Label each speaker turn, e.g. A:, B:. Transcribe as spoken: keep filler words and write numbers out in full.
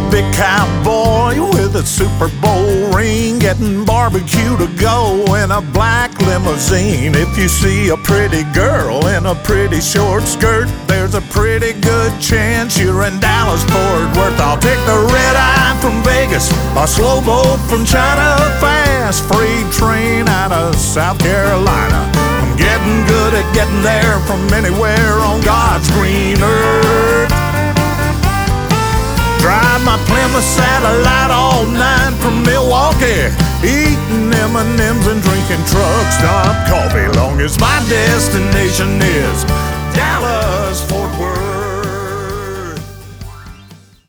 A: a big cowboy with a Super Bowl ring, getting barbecue to go in a black limousine. If you see a pretty girl in a pretty short skirt, there's a pretty good chance you're in Dallas Fort Worth. I'll take the red eye from Vegas, a slow boat from China, fast freight train out of South Carolina. I'm getting good at getting there from anywhere on God's green earth. Drive my Plymouth Satellite all night from Milwaukee, eating M and M's and drinking truck stop coffee, long as my destination is Dallas Fort Worth.